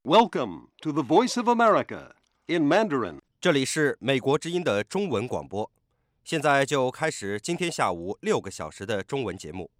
Welcome to the Voice of America in Mandarin. 这里是美国之音的中文广播，现在就开始今天下午6个小时的中文节目。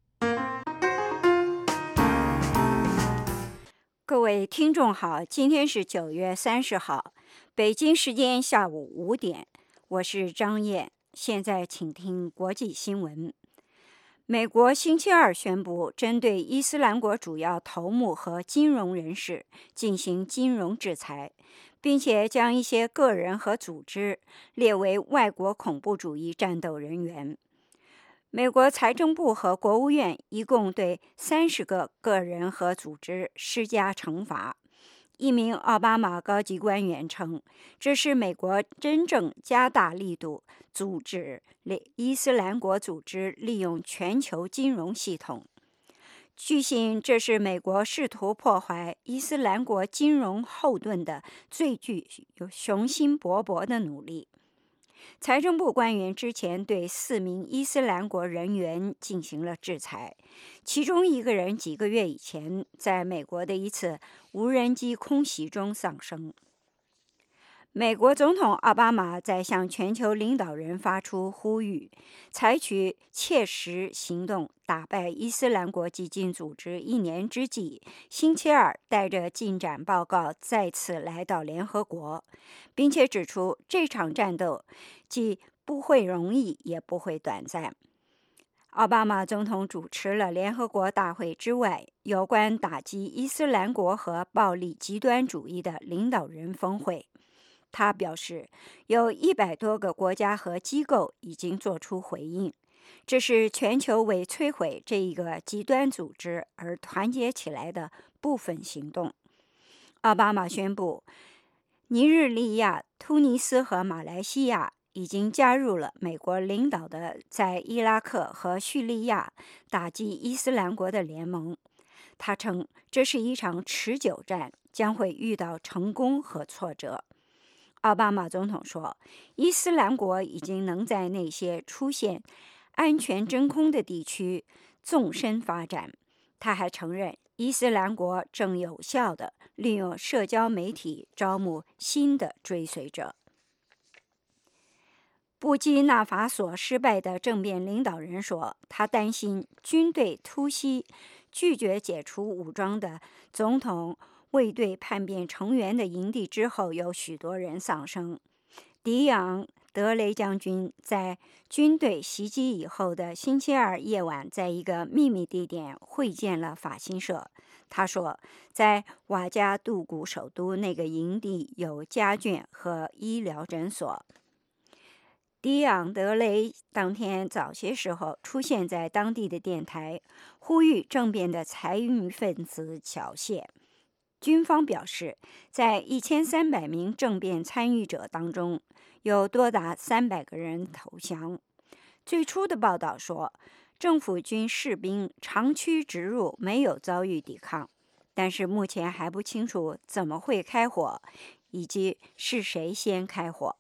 各位听众好，今天是9月30号，北京时间下午5点，我是张燕，现在请听国际新闻。美国星期二宣布，针对伊斯兰国主要头目和金融人士进行金融制裁，并且将一些个人和组织列为外国恐怖主义战斗人员。美国财政部和国务院一共对30个个人和组织施加惩罚。一名奥巴马高级官员称，这是美国真正加大力度阻止伊斯兰国组织利用全球金融系统。据信，这是美国试图破坏伊斯兰国金融后盾的最具雄心勃勃的努力。财政部官员之前对4名伊斯兰国人员进行了制裁，其中一个人几个月以前在美国的一次无人机空袭中丧生。美国总统奥巴马在向全球领导人发出呼吁，采取切实行动打败伊斯兰国激进组织1年之际，星期二带着进展报告再次来到联合国，并且指出这场战斗既不会容易也不会短暂。奥巴马总统主持了联合国大会之外有关打击伊斯兰国和暴力极端主义的领导人峰会。他表示，有100多个国家和机构已经做出回应，这是全球为摧毁这一个极端组织而团结起来的部分行动。奥巴马宣布，尼日利亚、突尼斯和马来西亚已经加入了美国领导的在伊拉克和叙利亚打击伊斯兰国的联盟。他称，这是一场持久战，将会遇到成功和挫折。奥巴马总统说，伊斯兰国已经能在那些出现安全真空的地区纵深发展。他还承认，伊斯兰国正有效地利用社交媒体招募新的追随者。布基纳法索失败的政变领导人说，他担心军队突袭拒绝解除武装的总统卫队叛变成员的营地之后，有许多人丧生。迪昂·德雷将军在军队袭击以后的星期二夜晚，在一个秘密地点会见了法新社。他说，在瓦加杜古首都那个营地有家眷和医疗诊所。迪昂·德雷当天早些时候出现在当地的电台，呼吁政变的残余分子缴械。军方表示，在1300名政变参与者当中，有多达300个人投降。最初的报道说，政府军士兵长驱直入，没有遭遇抵抗，但是目前还不清楚怎么会开火，以及是谁先开火。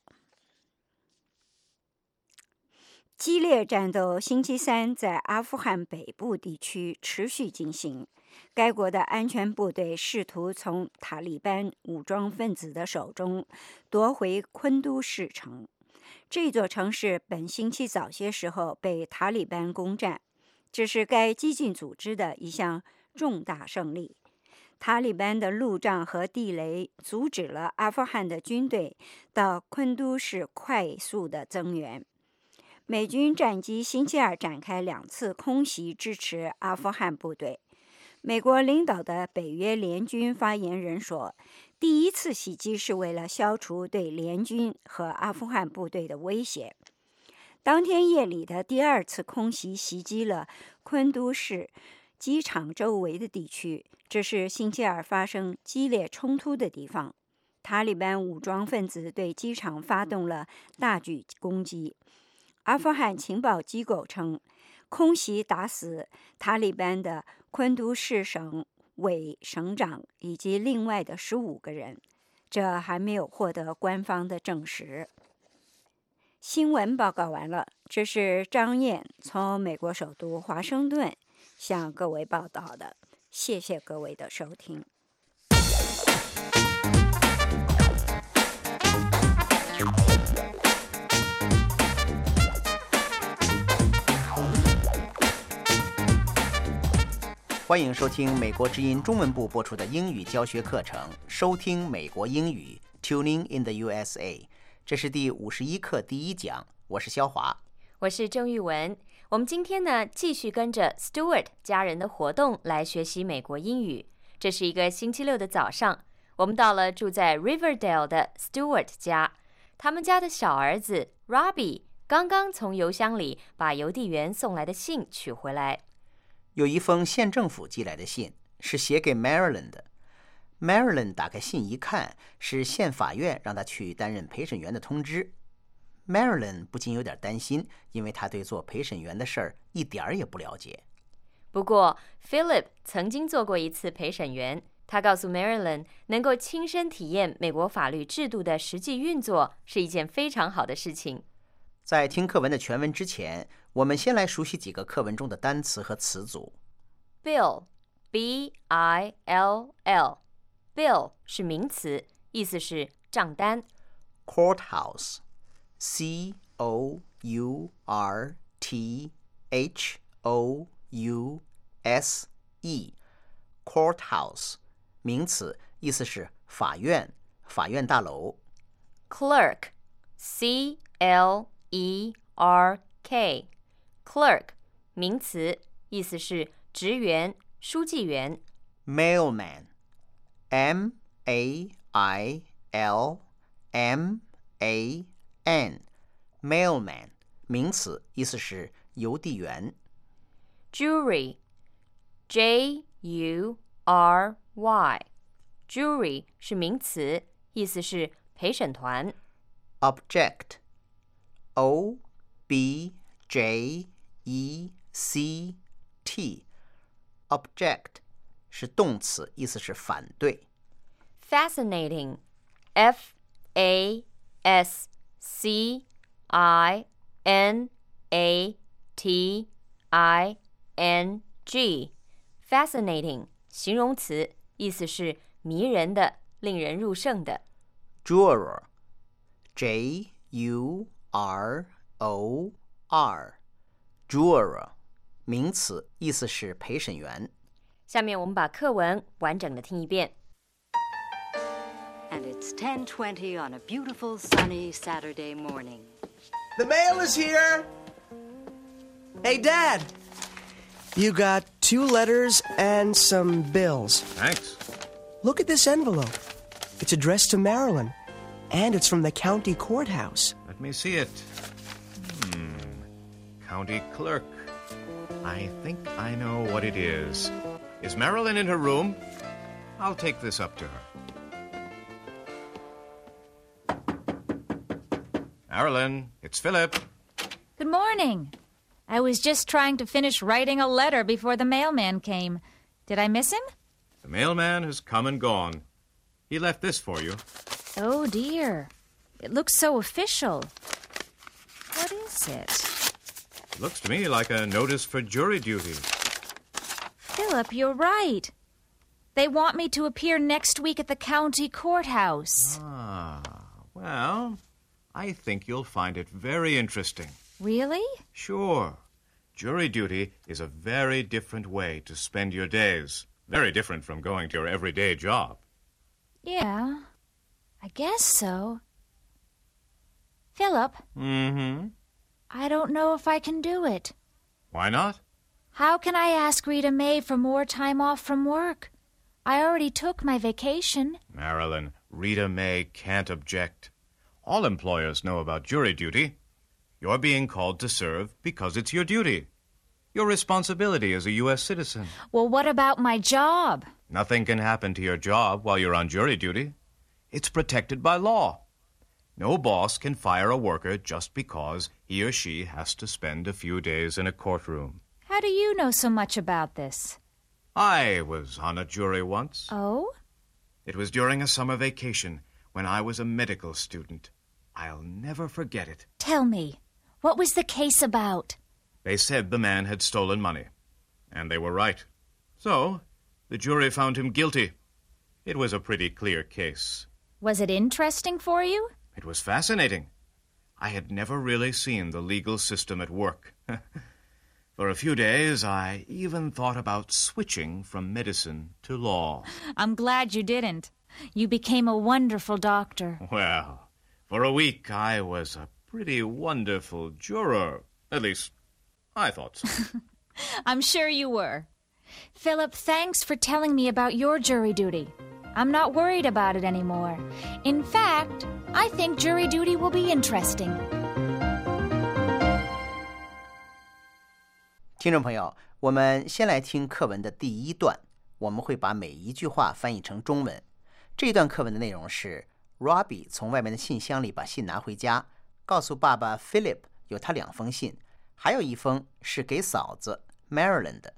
激烈战斗星期三在阿富汗北部地区持续进行，该国的安全部队试图从塔利班武装分子的手中夺回昆都士城。这座城市本星期早些时候被塔利班攻占，这是该激进组织的一项重大胜利。塔利班的路障和地雷阻止了阿富汗的军队到昆都士快速的增援。美军战机星期二展开2次空袭支持阿富汗部队。美国领导的北约联军发言人说，第一次袭击是为了消除对联军和阿富汗部队的威胁。当天夜里的第2次空袭袭击了昆都士机场周围的地区，这是星期二发生激烈冲突的地方。塔利班武装分子对机场发动了大举攻击。阿富汗情报机构称，空袭打死塔利班的昆都士省委省长以及另外的15个人，这还没有获得官方的证实。新闻报告完了，这是张燕从美国首都华盛顿向各位报道的，谢谢各位的收听。 欢迎收听美国之音中文部播出的英语教学课程，收听美国英语 Tuning in the USA。 这是第51课第1讲，我是肖华， 我是郑玉文。我们今天呢，继续跟着 Stewart 家人的活动来学习美国英语。这是一个星期六的早上，我们到了住在 Riverdale 的 Stewart 家。他们家的小儿子 Robbie 刚刚从邮箱里把邮递员送来的信取回来。 有一封县政府寄来的信，是写给 Marilyn 的。Marilyn 打开信一看，是县法院让他去担任陪审员的通知。Marilyn 不禁有点担心，因为他对做陪审员的事儿一点儿也不了解。 不过 Philip 曾经做过一次陪审员，他告诉 Marilyn 能够亲身体验美国法律制度的实际运作是一件非常好的事情。 在听课文的全文之前，我们先来熟悉几个课文中的单词和词组。 Bill, B-I-L-L Bill 是名词，意思是账单。 Courthouse, C-O-U-R-T-H-O-U-S-E Courthouse 名词，意思是法院、法院大楼。 Clerk, C-L-E-R-K Clerk 名詞，意思是職員、書記員。 Mailman, M-A-I-L-M-A-N Mailman 名词，意思是邮递员。 Jury, J-U-R-Y Jury 是名詞，意思是陪審團。 Object, O-B-J-E-C-T Object 是动词，意思是反对。 Fascinating, F-A-S-C-I-N-A-T-I-N-G Fascinating 形容词，意思是迷人的、令人入胜的。 Juror, J-U-R-O-R Juror 名词，意思是陪审员。 下面我们把课文完整的听一遍。 And it's 10:20 on a beautiful sunny Saturday morning. The mail is here! Hey, Dad! You got 2 letters and some bills. Thanks. Look at this envelope. It's addressed to Marilyn, and it's from the county courthouse. Let me see it. County clerk. I think I know what it is. Is Marilyn in her room? I'll take this up to her. Marilyn, it's Philip. Good morning. I was just trying to finish writing a letter before the mailman came. Did I miss him? The mailman has come and gone. He left this for you. Oh, dear. It looks so official. What is it? It looks to me like a notice for jury duty. Philip, you're right. They want me to appear next week at the county courthouse. Well, I think you'll find it very interesting. Really? Sure. Jury duty is a very different way to spend your days. Very different from going to your everyday job. Yeah, I guess so. Philip? I don't know if I can do it. Why not? How can I ask Rita Mae for more time off from work? I already took my vacation. Marilyn, Rita Mae can't object. All employers know about jury duty. You're being called to serve because it's your duty. Your responsibility as a U.S. citizen. Well, what about my job? Nothing can happen to your job while you're on jury duty. It's protected by law. No boss can fire a worker just because he or she has to spend a few days in a courtroom. How do you know so much about this? I was on a jury once. Oh? It was during a summer vacation when I was a medical student. I'll never forget it. Tell me, what was the case about? They said the man had stolen money, and they were right. So, the jury found him guilty. It was a pretty clear case. Was it interesting for you? It was fascinating. I had never really seen the legal system at work. For a few days, I even thought about switching from medicine to law. I'm glad you didn't. You became a wonderful doctor. Well, for a week, I was a pretty wonderful juror. At least, I thought so. I'm sure you were. Philip, thanks for telling me about your jury duty. I'm not worried about it anymore. In fact, I think jury duty will be interesting. 听众朋友，我们先来听课文的第一段，我们会把每一句话翻译成中文。这段课文的内容是 Robbie 从外面的信箱里把信拿回家，告诉爸爸 Philip 有他2封信，还有一封是给嫂子 Marilyn 的。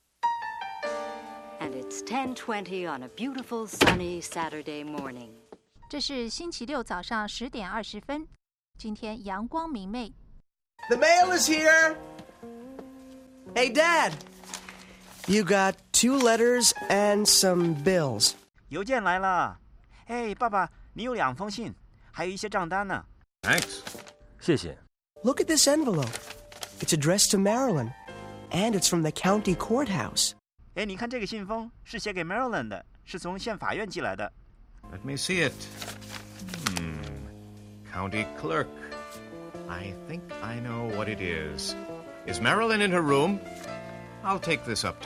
And it's 10:20 on a beautiful sunny Saturday morning. 这是星期六早上10点20分，今天阳光明媚。 The mail is here! Hey, Dad! You got 2 letters and some bills. 邮件来了。哎，爸爸，你有2封信，还有一些账单呢。 Thanks. 谢谢。 Look at this envelope. It's addressed to Marilyn, and it's from the county courthouse. 哎，你看这个信封是写给 Marilyn 的，是从县法院寄来的。 Let me see it. County clerk. I think I know what it is. Is Marilyn in her room? I'll take this up to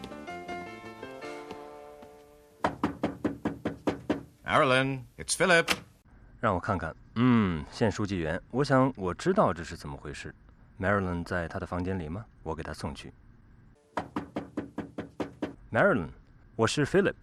her. Marilyn, it's Philip. 让我看看。县书记员，我想我知道这是怎么回事。Marilyn 在她的房间里吗？我给她送去。Marilyn， 我是 Philip。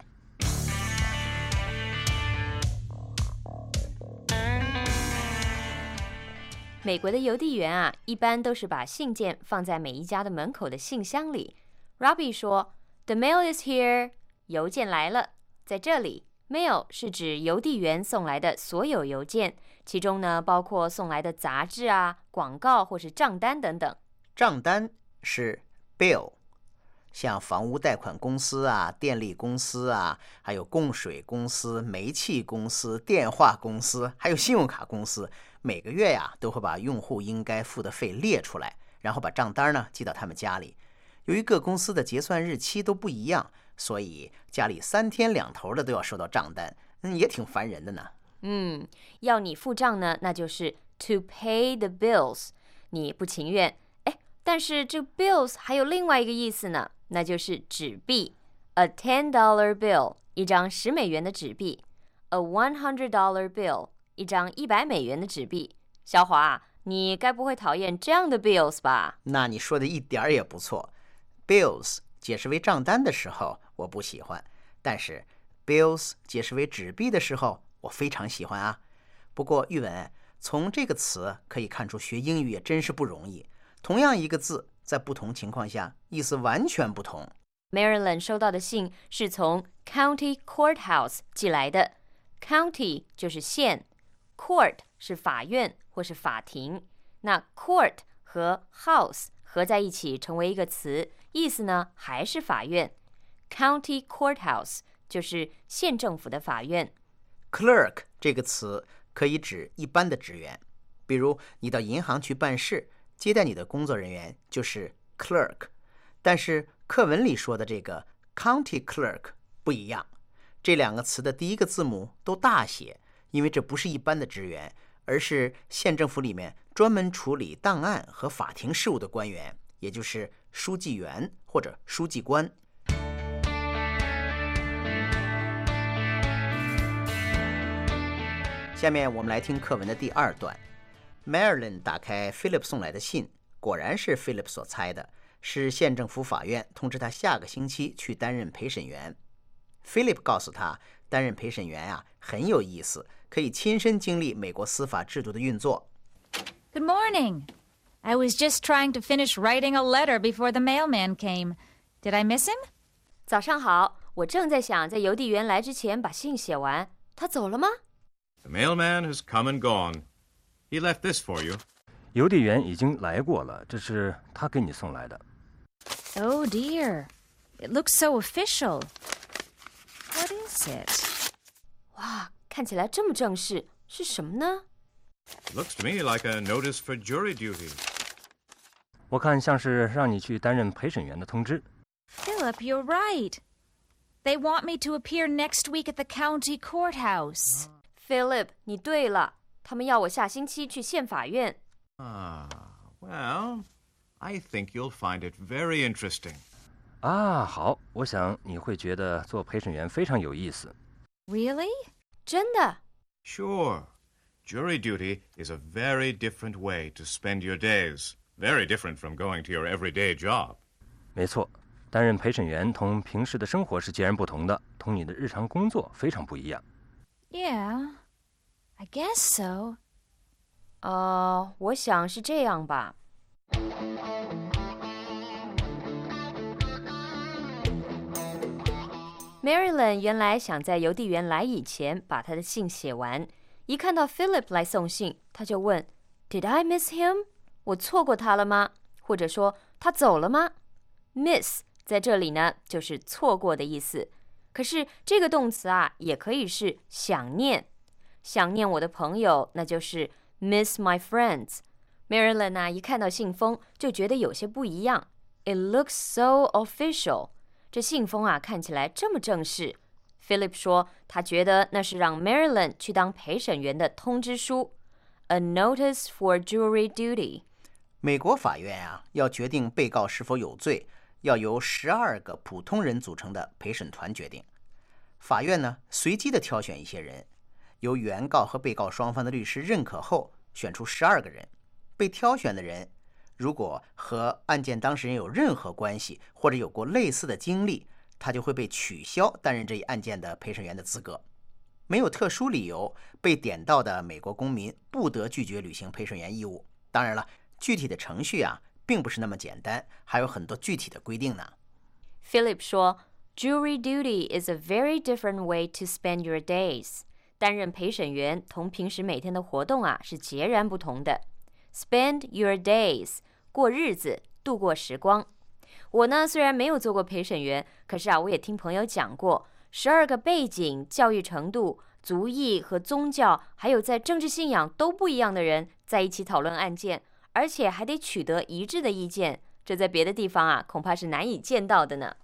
美国的邮递员啊，一般都是把信件放在每一家的门口的信箱里。Robbie 说 ：“The mail is here， 邮件来了。”在这里 ，mail 是指邮递员送来的所有邮件，其中呢包括送来的杂志啊、广告或是账单等等。 账单是 bill， 像房屋贷款公司啊、电力公司啊，还有供水公司、煤气公司、电话公司，还有信用卡公司。每个月呀，都会把用户应该付的费列出来，然后把账单呢寄到他们家里。由于各公司的结算日期都不一样，所以家里3天2头的都要收到账单，也挺烦人的呢。 要你付账呢，那就是 to pay the bills。你不情愿，但是这 bills 还有另外一个意思呢，那就是纸币。A $10 bill， 一张10美元的纸币。A $100 bill。一张100美元的纸币。小华，你该不会讨厌这样的 bills 吧？ 那你说的一点也不错。bills 解释为账单的时候，我不喜欢；但是 bills 解释为纸币的时候，我非常喜欢啊。不过玉文，从这个词可以看出学英语也真是不容易。同样一个字，在不同情况下意思完全不同。 Marilyn 收到的信是从 county courthouse 寄来的。County 就是县。Court 是法院或是法庭，那 court 和 house 合在一起成为一个词，意思呢还是法院。County courthouse 就是县政府的法院。 Clerk 这个词可以指一般的职员，比如你到银行去办事，接待你的工作人员就是 clerk。但是课文里说的这个 county clerk 不一样，这2个词的第一个字母都大写。因为这不是一般的职员，而是县政府里面专门处理档案和法庭事务的官员，也就是书记员或者书记官。下面我们来听课文的第2段。Marilyn 打开 Philip 送来的信，果然是 Philip 所猜的，是县政府法院通知他下个星期去担任陪审员。Philip 告诉他，担任陪审员啊很有意思，可以亲身经历美国司法制度的运作。 Good morning. I was just trying to finish writing a letter before the mailman came. Did I miss him? 早上好，我正在想在邮递员来之前把信写完。他走了吗？ The mailman has come and gone. He left this for you. 邮递员已经来过了，这是他给你送来的。 Oh dear. It looks so official. What is it? 哇，看起来这么正式，是什么呢？ Looks to me like a notice for jury duty. 我看像是让你去担任陪审员的通知。 Philip, you're right. They want me to appear next week at the county courthouse. Philip, 你对了，他们要我下星期去县法院。 Well, I think you'll find it very interesting. 好，我想你会觉得做陪审员非常有意思。 Really? 真的？ Sure. Jury duty is a very different way to spend your days. Very different from going to your everyday job. 没错，担任陪审员同平时的生活是截然不同的，同你的日常工作非常不一样。 Yeah, I guess so. 我想是这样吧。Marilyn 原来想在邮递员来以前把他的信写完，一看到 Philip 来送信，他就问 Did I miss him? 我错过他了吗？或者说他走了吗？ Miss 在这里呢就是错过的意思，可是这个动词啊也可以是想念，想念我的朋友，那就是 miss my friends。 Marilyn 啊一看到信封就觉得有些不一样， It looks so official，这信封啊看起来这么正式。 Philip 说他觉得那是让 Marilyn 去当陪审员的通知书， A notice for jury duty。 美国法院啊要决定被告是否有罪，要由12个普通人组成的陪审团决定。法院呢随机的挑选一些人，由原告和被告双方的律师认可后选出12个人。被挑选的人如果和案件当事人有任何关系，或者有过类似的经历，他就会被取消担任这一案件的陪审员的资格。没有特殊理由被点到的美国公民不得拒绝履行陪审员义务。当然了，具体的程序啊并不是那么简单，还有很多具体的规定呢。 Philip 说 Jury duty is a very different way to spend your days。 担任陪审员同平时每天的活动啊是截然不同的。 Spend your days， 过日子，度过时光。我呢虽然没有做过陪审员，可是啊我也听朋友讲过，12个背景、教育程度、族裔和宗教，还有在政治信仰都不一样的人在一起讨论案件，而且还得取得一致的意见，这在别的地方啊恐怕是难以见到的呢。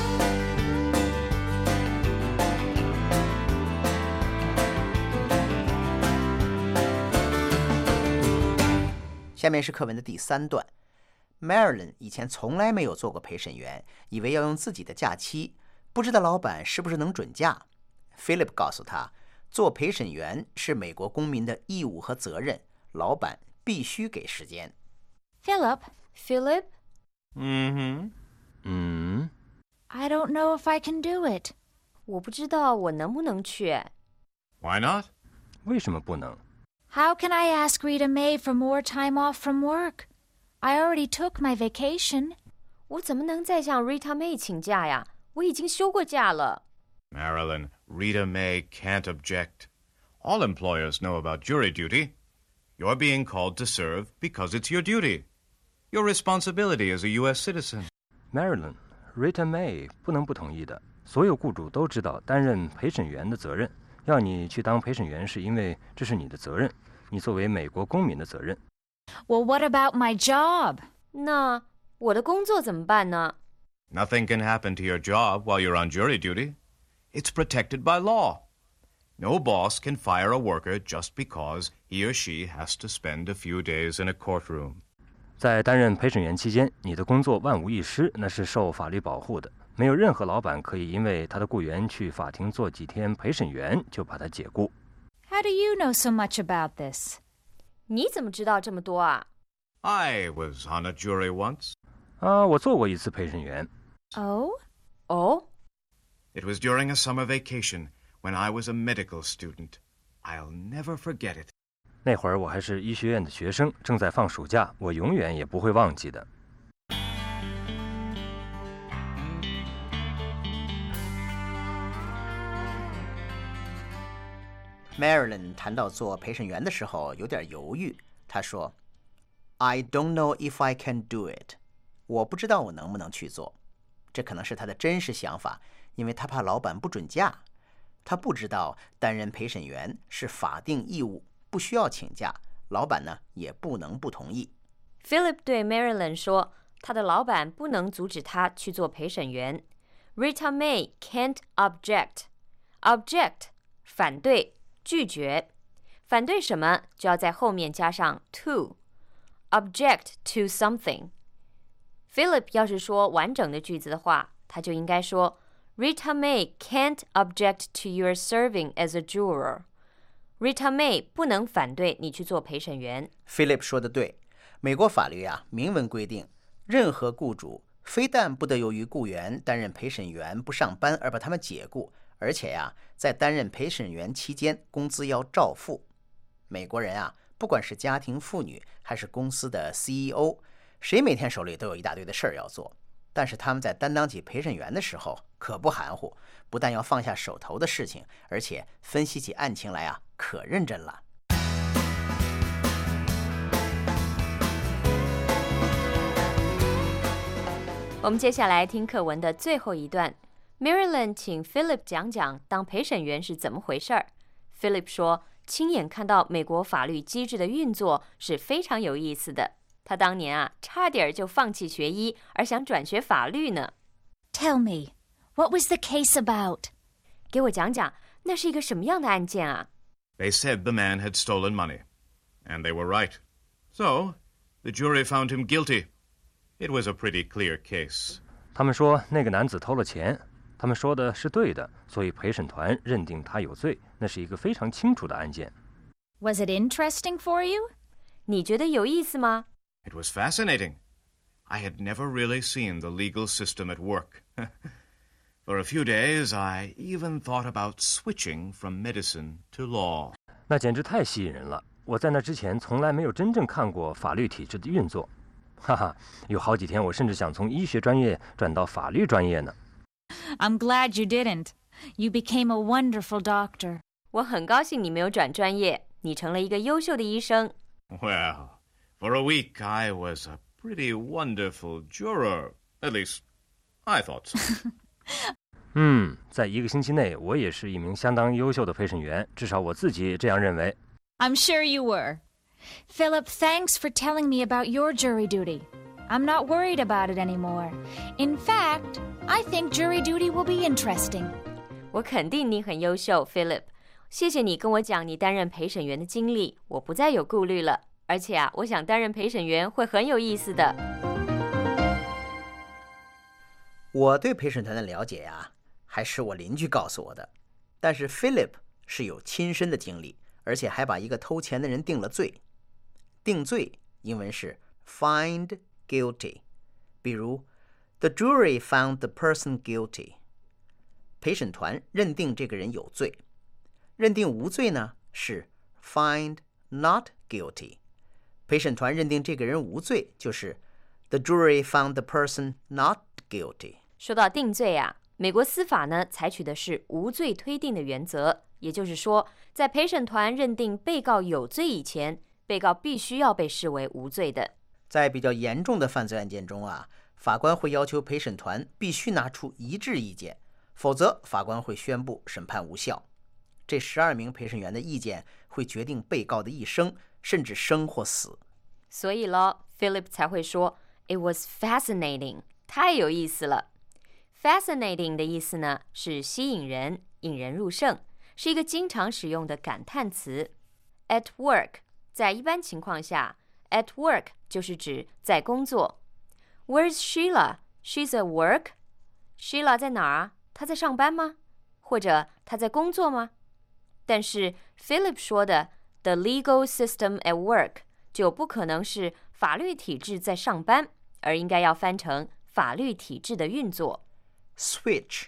下面是课文的第3段。Marilyn 以前从来没有做过陪审员，以为要用自己的假期，不知道老板是不是能准假。Philip 告诉他，做陪审员是美国公民的义务和责任，老板必须给时间。 Philip? I don't know if I can do it. 我不知道我能不能去。 Why not? 为什么不能？ How can I ask Rita Mae for more time off from work? I already took my vacation. 我怎么能再向 Rita Mae 请假呀？我已经休过假了。 Marilyn, Rita Mae can't object. All employers know about jury duty. You're being called to serve because it's your duty. Your responsibility as a U.S. citizen. Marilyn, Rita Mae 不能不同意的。所有雇主都知道担任陪审员的责任，要你去当陪审员是因为这是你的责任，你作为美国公民的责任。 Well, what about my job? 那我的工作怎么办呢？ Nothing can happen to your job while you're on jury duty. It's protected by law. No boss can fire a worker just because he or she has to spend a few days in a courtroom. 在担任陪审员期间，你的工作万无一失，那是受法律保护的。没有任何老板可以因为他的雇员去法庭做几天陪审员就把他解雇。 How do you know so much about this? 你怎么知道这么多啊？ I was on a jury once. 我做过一次陪审员。 Oh? It was during a summer vacation when I was a medical student. I'll never forget it. 那会儿我还是医学院的学生，正在放暑假，我永远也不会忘记的。 Marilyn 谈到做陪审员的时候有点犹豫，他说 I don't know if I can do it. 我不知道我能不能去做。这可能是他的真实想法，因为他怕老板不准假。他不知道担任陪审员是法定义务，不需要请假，老板呢也不能不同意。 Philip 对 Marilyn 说，他的老板不能阻止他去做陪审员。Rita May can't object. Object 反对、拒绝。反对什么就要在后面加上 to. Object to something. Philip 要是说完整的句子的话，他就应该说 Rita May can't object to your serving as a juror. Rita May 不能反对你去做陪审员。 Philip 说的对，美国法律明文规定，任何雇主非但不得由于雇员担任陪审员不上班而把他们解雇，而且在担任陪审员期间，工资要照付。美国人不管是家庭妇女还是公司的 CEO， 谁每天手里都有一大堆的事儿要做，但是他们在担当起陪审员的时候可不含糊，不但要放下手头的事情，而且分析起案情来可认真了。 我们接下来听课文的最后一段。Marilyn 请 Philip 讲讲当陪审员是怎么回事儿。Philip 说，亲眼看到美国法律机制的运作是非常有意思的。他当年差点就放弃学医，而想转学法律呢。 Tell me, what was the case about? 给我讲讲，那是一个什么样的案件啊？ They said the man had stolen money, and they were right. So, the jury found him guilty. It was a pretty clear case. 他们说那个男子偷了钱，他们说的是对的，所以陪审团认定他有罪，那是一个非常清楚的案件。 Was it interesting for you? 你觉得有意思吗？ It was fascinating. I had never really seen the legal system at work. For a few days, I even thought about switching from medicine to law. 那简直太吸引人了，我在那之前从来没有真正看过法律体制的运作。哈哈，有好几天我甚至想从医学专业转到法律专业呢。 I'm glad you didn't. You became a wonderful doctor. 我很高兴你没有转专业，你成了一个优秀的医生。 Well, for a week, I was a pretty wonderful juror. At least, I thought so. 在一个星期内，我也是一名相当优秀的陪审员，至少我自己这样认为。 I'm sure you were. Philip, thanks for telling me about your jury duty. I'm not worried about it anymore. In fact, I think jury duty will be interesting. 我肯定你很优秀 ，Philip。谢谢你跟我讲你担任陪审员的经历，我不再有顾虑了。而且我想担任陪审员会很有意思的。 我对陪审团的了解还是我邻居告诉我的。但是 Philip 是有亲身的经历，而且还把一个偷钱的人定了罪。定罪英文是 find guilty。比如 The jury found the person guilty。陪审团认定这个人有罪。认定无罪呢是 find not guilty。陪审团认定这个人无罪，就是 The jury found the person not guilty。 说到定罪美国司法呢采取的是无罪推定的原则，也就是说，在陪审团认定被告有罪以前，被告必须要被视为无罪的。 在比较严重的犯罪案件中法官会要求陪审团必须拿出一致意见，否则法官会宣布审判无效。这12名陪审员的意见会决定被告的一生，甚至生或死。 所以咯 Philip 才会说 It was fascinating， 太有意思了。Fascinating 的意思呢是吸引人，引人入胜，是一个经常使用的感叹词。At work， 在一般情况下 at work 就是指在工作。Where's Sheila? She's at work. Sheila 在哪儿她在上班吗？或者她在工作吗？但是 Philip 说的 the legal system at work 就不可能是法律体制在上班，而应该要翻成法律体制的运作。 Switch,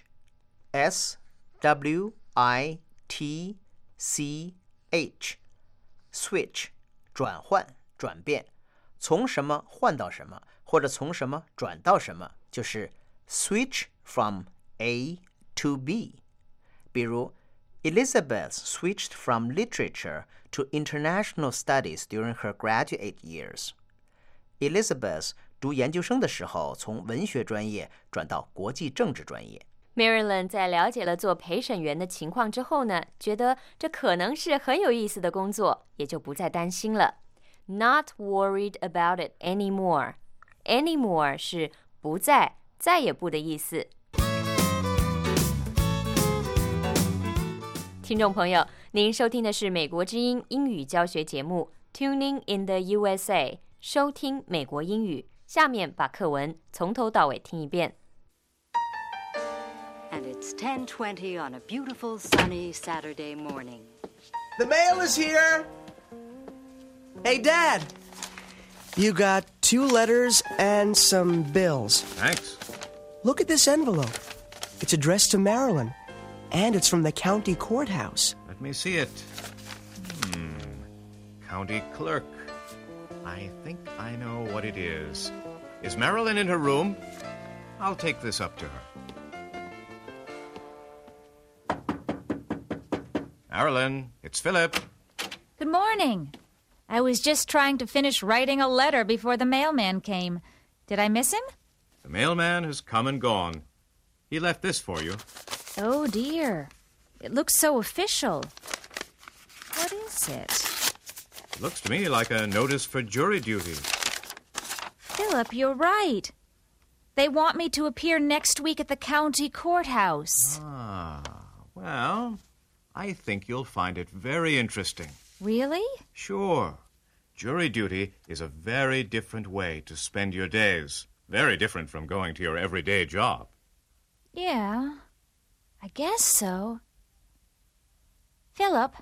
S-W-I-T-C-H, switch 转换转变，从什么换到什么，或者从什么转到什么，就是 switch from A to B。 比如 Elizabeth switched from literature to international studies during her graduate years. Elizabeth 读研究生的时候，从文学专业转到国际政治专业。 Marilyn 在了解了做陪审员的情况之后呢，觉得这可能是很有意思的工作，也就不再担心了。 not worried about it anymore. Anymore 是不再、再也不的意思。听众朋友，您收听的是美国之音英语教学节目 Tuning in the USA， 收听美国英语。下面把课文从头到尾听一遍。 And it's 10:20 on a beautiful sunny Saturday morning. The mail is here! Hey, Dad! You got 2 letters and some bills. Thanks. Look at this envelope. It's addressed to Marilyn, and it's from the county courthouse. Let me see it. County clerk. I think I know what it is. Is Marilyn in her room? I'll take this up to her. Marilyn, it's Philip. Good morning. I was just trying to finish writing a letter before the mailman came. Did I miss him? The mailman has come and gone. He left this for you. Oh, dear. It looks so official. What is it? It looks to me like a notice for jury duty. Philip, you're right. They want me to appear next week at the county courthouse. Well, I think you'll find it very interesting. Really? Sure. Jury duty is a very different way to spend your days. Very different from going to your everyday job. Yeah, I guess so. Philip?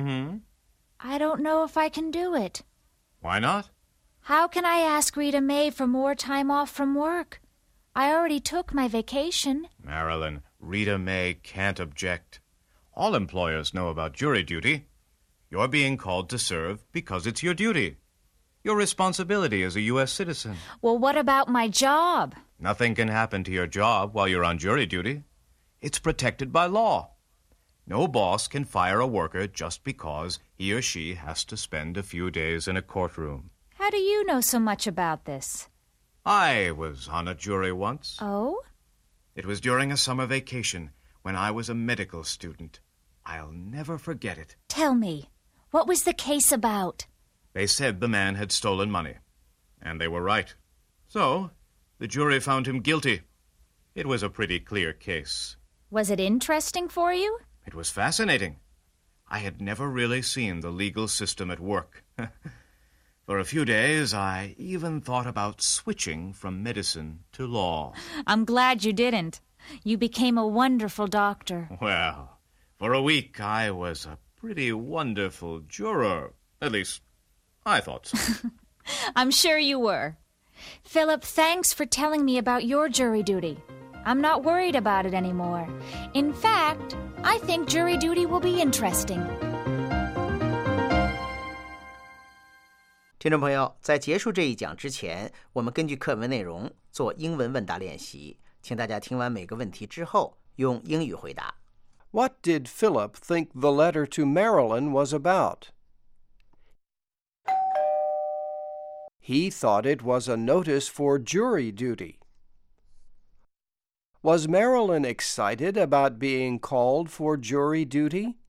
I don't know if I can do it. Why not? How can I ask Rita Mae for more time off from work? I already took my vacation. Marilyn, Rita Mae can't object. All employers know about jury duty. You're being called to serve because it's your duty. Your responsibility as a U.S. citizen. Well, what about my job? Nothing can happen to your job while you're on jury duty. It's protected by law. No boss can fire a worker just because he or she has to spend a few days in a courtroom. How do you know so much about this? I was on a jury once. Oh? It was during a summer vacation when I was a medical student. I'll never forget it. Tell me, what was the case about? They said the man had stolen money, and they were right. So, the jury found him guilty. It was a pretty clear case. Was it interesting for you? It was fascinating. I had never really seen the legal system at work. For a few days, I even thought about switching from medicine to law. I'm glad you didn't. You became a wonderful doctor. Well, for a week, I was a pretty wonderful juror. At least, I thought so. I'm sure you were. Philip, thanks for telling me about your jury duty. I'm not worried about it anymore. In fact, I think jury duty will be interesting. 听众朋友，在结束这一讲之前，我们根据课文内容做英文问答练习，请大家听完每个问题之后，用英语回答。 What did Philip think the letter to Marilyn was about? He thought it was a notice for jury duty. Was Marilyn excited about being called for jury duty?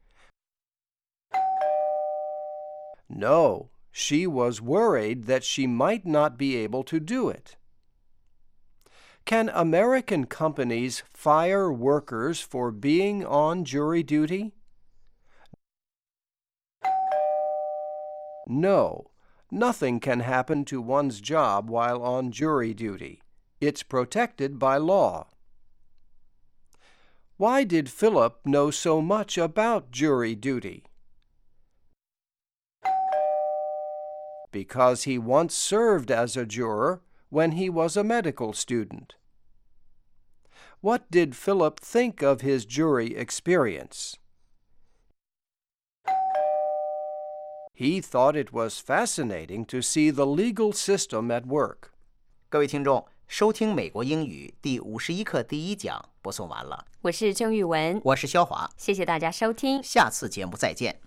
No, she was worried that she might not be able to do it. Can American companies fire workers for being on jury duty? No, nothing can happen to one's job while on jury duty. It's protected by law. Why did Philip know so much about jury duty? Because he once served as a juror when he was a medical student. What did Philip think of his jury experience? He thought it was fascinating to see the legal system at work. 各位听众，收听美国英语第51课第1讲播送完了。 我是郑玉文， 我是肖华， 谢谢大家收听， 下次节目再见。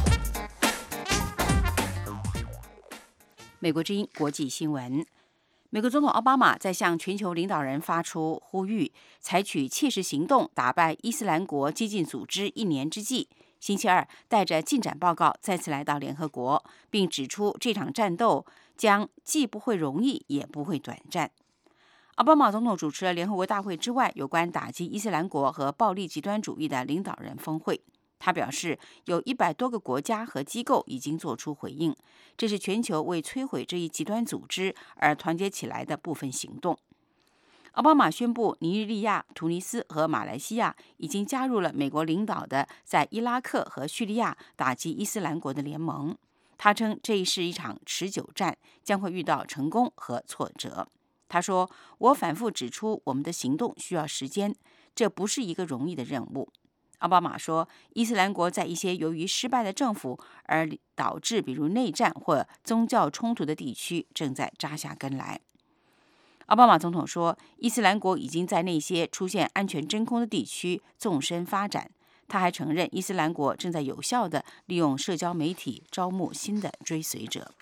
美国之音国际新闻。 美国总统奥巴马在向全球领导人发出呼吁，采取切实行动打败伊斯兰国激进组织1年之际，星期二带着进展报告再次来到联合国，并指出这场战斗将既不会容易，也不会短暂。奥巴马总统主持了联合国大会之外有关打击伊斯兰国和暴力极端主义的领导人峰会。他表示，有100多个国家和机构已经做出回应，这是全球为摧毁这一极端组织而团结起来的部分行动。奥巴马宣布，尼日利亚、突尼斯和马来西亚已经加入了美国领导的在伊拉克和叙利亚打击伊斯兰国的联盟。他称这是一场持久战，将会遇到成功和挫折。他说：“我反复指出，我们的行动需要时间，这不是一个容易的任务。”奥巴马说，伊斯兰国在一些由于失败的政府而导致比如内战或宗教冲突的地区正在扎下根来。奥巴马总统说，伊斯兰国已经在那些出现安全真空的地区纵深发展。他还承认，伊斯兰国正在有效地利用社交媒体招募新的追随者。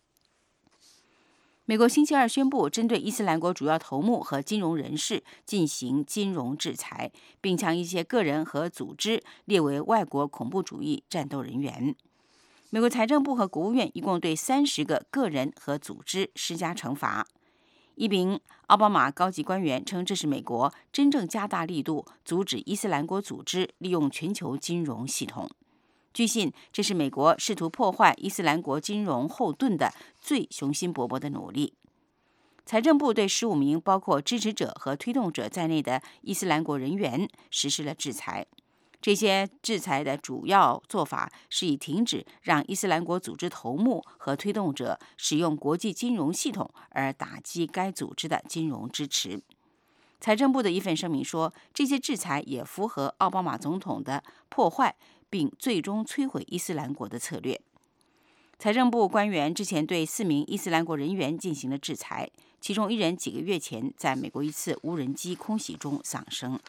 美国星期二宣布，针对伊斯兰国主要头目和金融人士进行金融制裁，并将一些个人和组织列为外国恐怖主义战斗人员。美国财政部和国务院一共对30个个人和组织施加惩罚。一名奥巴马高级官员称，这是美国真正加大力度阻止伊斯兰国组织利用全球金融系统。据信，这是美国试图破坏伊斯兰国金融后盾的最雄心勃勃的努力。财政部对15名包括支持者和推动者在内的伊斯兰国人员实施了制裁。这些制裁的主要做法是以停止让伊斯兰国组织头目和推动者使用国际金融系统而打击该组织的金融支持。财政部的一份声明说，这些制裁也符合奥巴马总统的破坏并最终摧毁伊斯兰国的策略。财政部官员之前对4名伊斯兰国人员进行了制裁，其中1人几个月前在美国一次无人机空袭中丧生。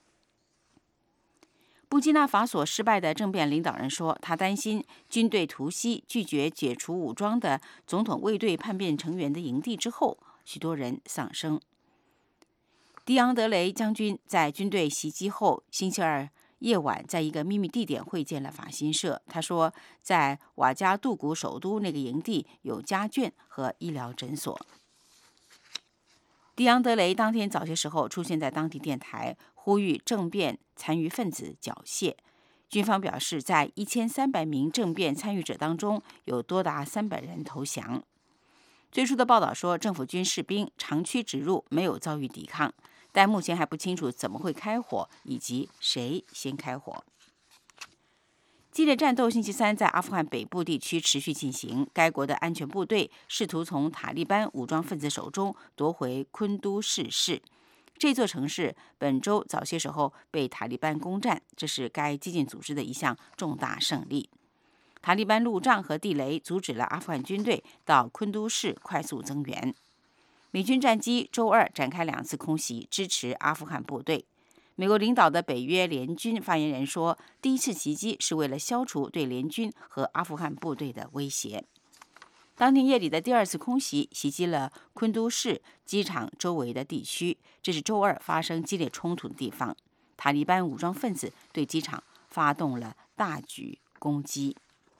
布基纳法索失败的政变领导人说，他担心军队突袭拒绝解除武装的总统卫队叛变成员的营地之后，许多人丧生。迪昂德雷将军在军队袭击后，星期二夜晚在一个秘密地点会见了法新社。他说，在瓦加杜古首都那个营地有家眷和医疗诊所。迪昂德雷当天早些时候出现在当地电台，呼吁政变参与分子缴械。军方表示，在1300名政变参与者当中，有多达300人投降。最初的报道说，政府军士兵长驱直入，没有遭遇抵抗，但目前还不清楚怎么会开火以及谁先开火。激烈战斗星期三在阿富汗北部地区持续进行，该国的安全部队试图从塔利班武装分子手中夺回昆都士市。这座城市本周早些时候被塔利班攻占，这是该激进组织的一项重大胜利。塔利班路障和地雷阻止了阿富汗军队到昆都士快速增援。美军战机周二展开2次空袭，支持阿富汗部队。美国领导的北约联军发言人说，第一次袭击是为了消除对联军和阿富汗部队的威胁。当天夜里的第2次空袭袭击了昆都士机场周围的地区，这是周二发生激烈冲突的地方。塔利班武装分子对机场发动了大举攻击。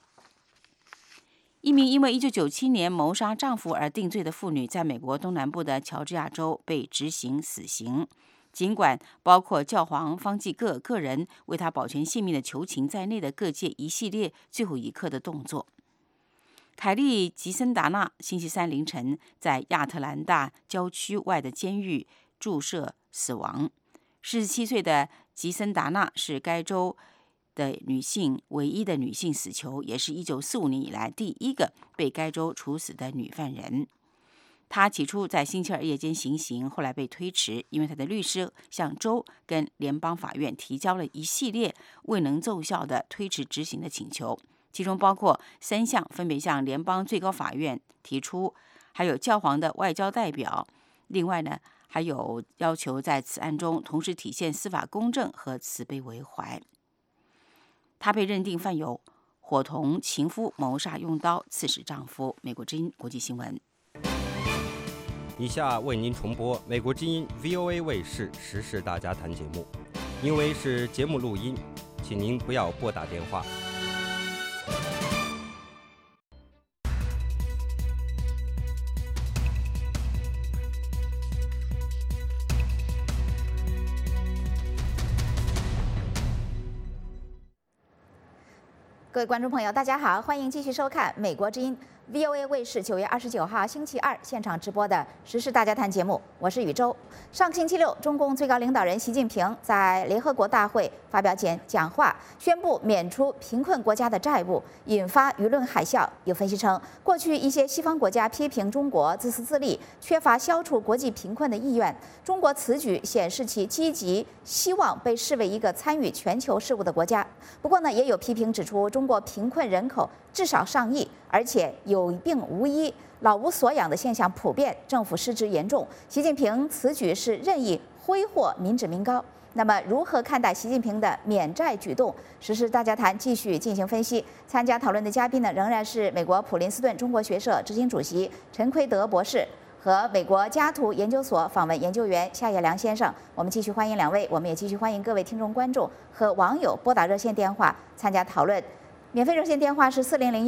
一名因为1997年谋杀丈夫而定罪的妇女，在美国东南部的乔治亚州被执行死刑。尽管包括教皇方济各个人为他保全性命的求情在内的各界一系列最后一刻的动作，凯利·吉森达纳星期三凌晨在亚特兰大郊区外的监狱注射死亡。47岁的吉森达纳是该州的唯一的女性死囚，也是1945年以来第一个被该州处死的女犯人。他起初在星期二夜间行刑，后来被推迟，因为他的律师向州跟联邦法院提交了一系列未能奏效的推迟执行的请求，其中包括3项分别向联邦最高法院提出，还有教皇的外交代表。另外呢，还有要求在此案中同时体现司法公正和慈悲为怀。他被认定犯有伙同情夫谋杀、用刀刺死丈夫。美国之音国际新闻。 以下为您重播美国之音 VOA 卫视时事大家谈节目，因为是节目录音，请您不要拨打电话。 各位观众朋友，大家好，欢迎继续收看美国之音 VOA 卫视9月29号星期二现场直播的时事大家谈节目，我是宇宙。上个星期六，中共最高领导人习近平在联合国大会发表讲话，宣布免除贫困国家的债务，引发舆论海啸。有分析称，过去一些西方国家批评中国自私自利，缺乏消除国际贫困的意愿。中国此举显示其积极希望被视为一个参与全球事务的国家。不过呢，也有批评指出，中国贫困人口至少上亿，而且有病无医、老无所养的现象普遍，政府失职严重。习近平此举是任意挥霍民脂民膏。那么，如何看待习近平的免债举动？时事大家谈继续进行分析。参加讨论的嘉宾呢，仍然是美国普林斯顿中国学社执行主席陈奎德博士和美国加图研究所访问研究员夏叶良先生。我们继续欢迎两位，我们也继续欢迎各位听众、观众和网友拨打热线电话参加讨论。免费热线电话是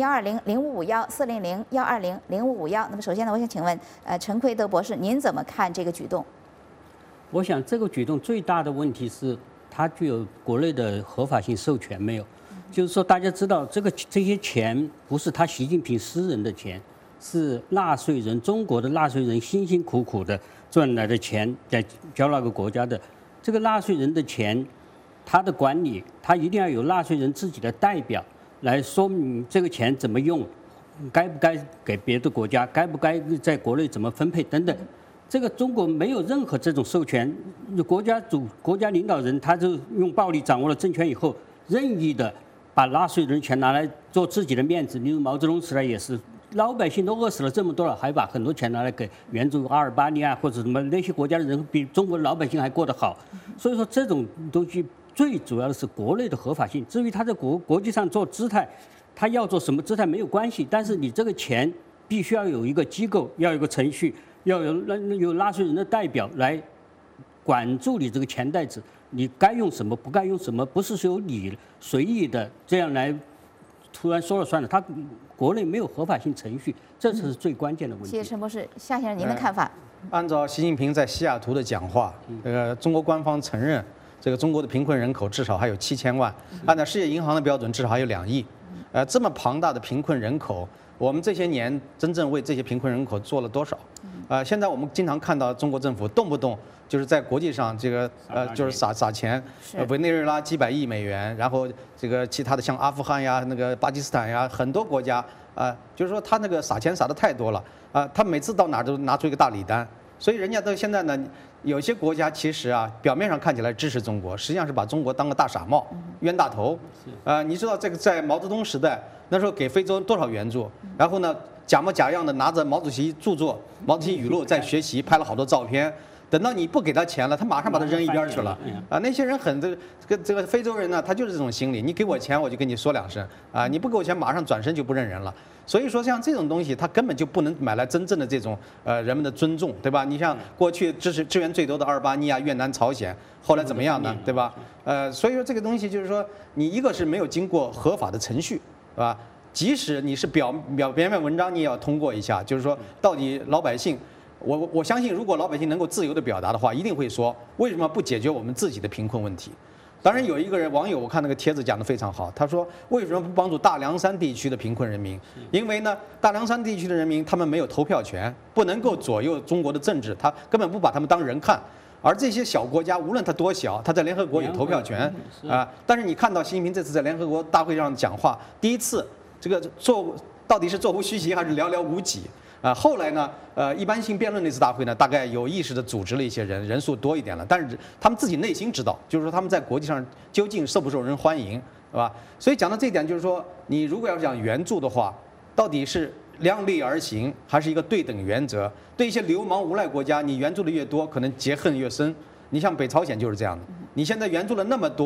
400-120-0551，400-120-0551。那么首先呢，我想请问，陈奎德博士，您怎么看这个举动？ 我想这个举动最大的问题是，它具有国内的合法性授权没有？就是说，大家知道这些钱不是他习近平私人的钱，是纳税人中国的纳税人辛辛苦苦的赚来的钱，在交那个国家的。这个纳税人的钱，他的管理，他一定要有纳税人自己的代表来说明这个钱怎么用，该不该给别的国家，该不该在国内怎么分配等等。这个中国没有任何这种授权，国家领导人他就用暴力掌握了政权以后，任意的把纳税人钱拿来做自己的面子。例如毛泽东时代也是，老百姓都饿死了这么多了，还把很多钱拿来给援助阿尔巴尼亚或者什么那些国家的人比中国的老百姓还过得好。所以说这种东西最主要的是国内的合法性。至于他在国际上做姿态，他要做什么姿态没有关系，但是你这个钱必须要有一个机构，要有一个程序。要有纳税人的代表来管住你这个钱袋子，你该用什么，不该用什么，不是由你随意的这样来突然说了算了。他国内没有合法性程序，这才是最关键的问题。 谢谢陈博士，夏先生您的看法？ 按照习近平在西雅图的讲话，中国官方承认这个中国的贫困人口至少还有7000万，按照世界银行的标准，至少还有2亿。这么庞大的贫困人口，我们这些年真正为这些贫困人口做了多少？现在我们经常看到中国政府动不动就是在国际上这个就是撒钱，委内瑞拉几百亿美元，然后这个其他的像阿富汗呀、那个巴基斯坦呀，很多国家就是说他那个撒钱撒的太多了他每次到哪儿都拿出一个大礼单，所以人家到现在呢，有些国家其实表面上看起来支持中国，实际上是把中国当个大傻帽、冤大头。你知道这个在毛泽东时代那时候给非洲多少援助，然后呢假模假样的拿着毛主席著作、毛主席语录在学习，拍了好多照片。等到你不给他钱了，他马上把他扔一边去了那些人这个非洲人呢，他就是这种心理，你给我钱我就跟你说2声你不给我钱马上转身就不认人了。所以说像这种东西，他根本就不能买来真正的这种人们的尊重，对吧？你像过去支援最多的阿尔巴尼亚、越南、朝鲜，后来怎么样呢？对吧？所以说这个东西就是说，你一个是没有经过合法的程序，是吧？即使你是表面文章，你也要通过一下，就是说到底老百姓。我相信，如果老百姓能够自由的表达的话，一定会说为什么不解决我们自己的贫困问题？当然，有一个网友，我看那个帖子讲得非常好，他说为什么不帮助大凉山地区的贫困人民？因为呢，大凉山地区的人民他们没有投票权，不能够左右中国的政治，他根本不把他们当人看。而这些小国家，无论它多小，它在联合国有投票权但是你看到习近平这次在联合国大会上讲话，第一次这个到底是座无虚席还是寥寥无几？后来呢，一般性辩论那次大会呢，大概有意识地组织了一些人数多一点了，但是他们自己内心知道，就是说他们在国际上究竟受不受人欢迎，是吧？所以讲到这一点，就是说你如果要讲援助的话，到底是量力而行，还是一个对等原则？对一些流氓无赖国家，你援助的越多，可能结恨越深。你像北朝鲜就是这样的，你现在援助了那么多，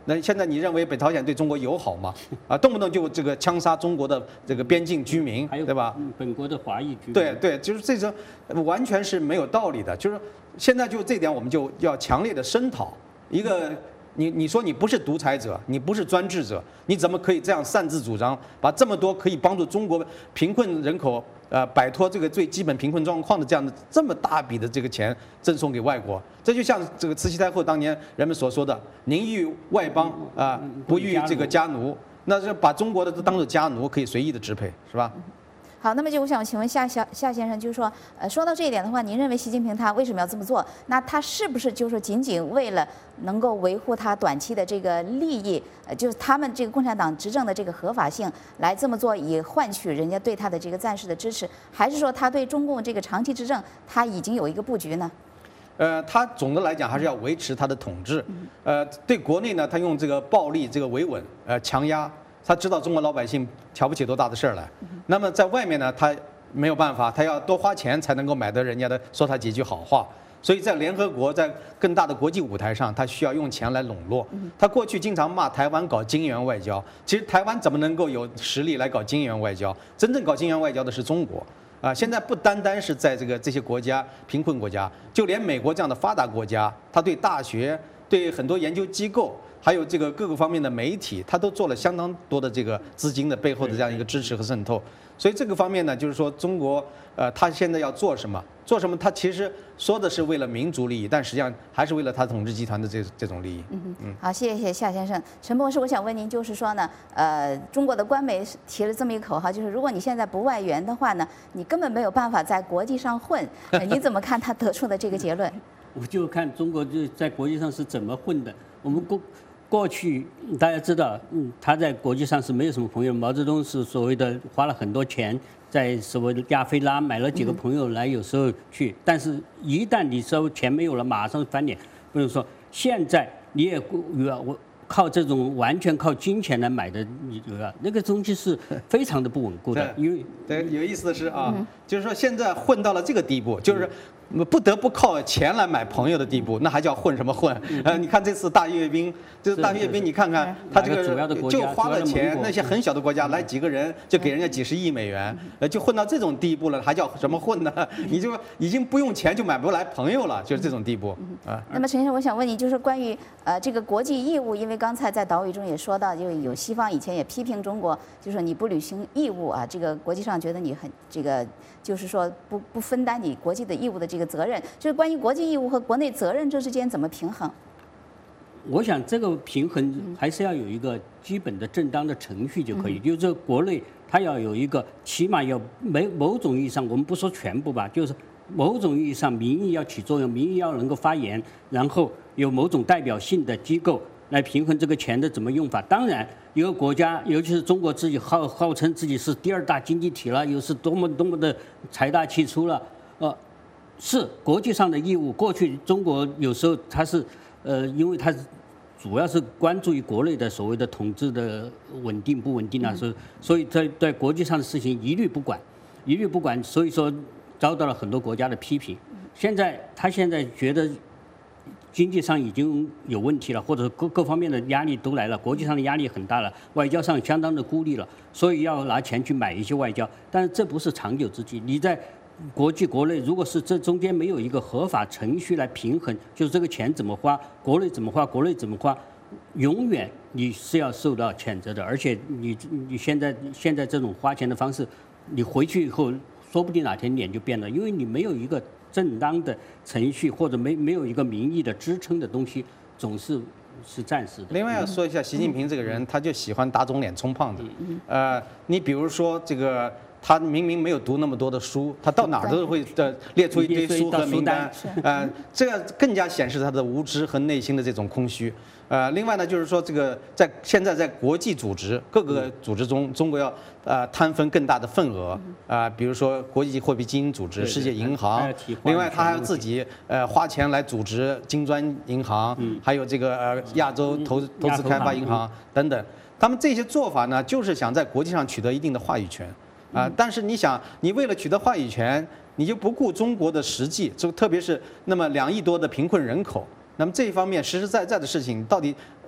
那现在你认为北朝鲜对中国友好吗？啊，动不动就这个枪杀中国的这个边境居民，对吧？ 本国的华裔居民。 对，就是这种完全是没有道理的。就是现在就这点，我们就要强烈的声讨一个。你说你不是独裁者，你不是专制者，你怎么可以这样擅自主张，把这么多可以帮助中国贫困人口摆脱这个最基本贫困状况的这么大笔的这个钱赠送给外国？这就像这个慈禧太后当年人们所说的“宁欲外邦不欲这个家奴”，那是把中国的都当做家奴，可以随意的支配，是吧？ 好，那么我想请问夏先生，就是说，说到这一点的话，您认为习近平他为什么要这么做？那他是不是就是说仅仅为了能够维护他短期的这个利益，就是他们这个共产党执政的这个合法性来这么做，以换取人家对他的这个暂时的支持，还是说他对中共这个长期执政他已经有一个布局呢？ 他总的来讲还是要维持他的统治。对国内呢，他用这个暴力、这个维稳、强压。他知道中国老百姓瞧不起多大的事儿来，那么在外面呢，他没有办法，他要多花钱才能够买得人家的说他几句好话，所以在联合国在更大的国际舞台上，他需要用钱来笼络。他过去经常骂台湾搞金元外交，其实台湾怎么能够有实力来搞金元外交？真正搞金元外交的是中国。现在不单单是在这些国家贫困国家，就连美国这样的发达国家，他对大学、对很多研究机构。还有这个各个方面的媒体，他都做了相当多的这个资金的背后的这样一个支持和渗透，所以这个方面呢，就是说中国，他现在要做什么？他其实说的是为了民族利益，但实际上还是为了他统治集团的这种利益。 好，谢谢夏先生。陈博士，我想问您，就是说呢，中国的官媒提了这么一个口号，就是如果你现在不外援的话呢，你根本没有办法在国际上混。你怎么看他得出的这个结论？ 我就看中国就在国际上是怎么混的。我们过去大家知道，他在国际上是没有什么朋友。毛泽东是所谓的花了很多钱在所谓的亚非拉买了几个朋友来，有时候去，但是一旦你收钱没有了，马上翻脸。不能说现在你也我靠这种完全靠金钱来买的，那个东西是非常的不稳固的。因为对有意思的是啊，就是说现在混到了这个地步，就是。不得不靠钱来买朋友的地步，那还叫混什么混？你看这次大阅兵，这大阅兵，你看看他这个就花了钱，那些很小的国家来几个人就给人家几十亿美元，就混到这种地步了，还叫什么混呢？你就已经不用钱就买不来朋友了，就是这种地步啊。 那么陈先生，我想问你，就是关于这个国际义务，因为刚才在导语中也说到，就有西方以前也批评中国，就说你不履行义务啊，这个国际上觉得你很这个。就是说不分担你国际的义务的这个责任，就是关于国际义务和国内责任这之间怎么平衡？ 我想这个平衡还是要有一个基本的正当的程序就可以，就是国内它要有一个起码要某种意义上，我们不说全部吧，就是某种意义上民意要起作用，民意要能够发言，然后有某种代表性的机构来平衡这个钱的怎么用法。当然一个国家，尤其是中国自己号称自己是第2大经济体了，又是多么的财大气粗了，是国际上的义务。过去中国有时候它是因为它主要是关注于国内的所谓的统治的稳定不稳定啊，所以在国际上的事情一律不管，所以说遭到了很多国家的批评。他现在觉得经济上已经有问题了，或者各方面的压力都来了，国际上的压力很大了，外交上相当的孤立了，所以要拿钱去买一些外交。但是这不是长久之计。你在国际国内，如果是这中间没有一个合法程序来平衡，就是这个钱怎么花，国内怎么花，国内怎么花，永远你是要受到谴责的。而且你现在这种花钱的方式，你回去以后，说不定哪天脸就变了，因为你没有一个正当的程序，或者没有一个民意的支撑的东西，总是暂时的。 另外要说一下，习近平这个人，他就喜欢打肿脸充胖子。你比如说这个，他明明没有读那么多的书，他到哪儿都会列出一堆书和名单。这个更加显示他的无知和内心的这种空虚。另外呢，就是说这个现在在国际组织各个组织中，中国要摊分更大的份额比如说国际货币基金组织、世界银行，另外他还要自己花钱来组织金砖银行，还有这个亚洲投资开发银行等等。他们这些做法呢，就是想在国际上取得一定的话语权但是你想，你为了取得话语权，你就不顾中国的实际，特别是那么2亿多的贫困人口。那么这一方面实实在在的事情，到底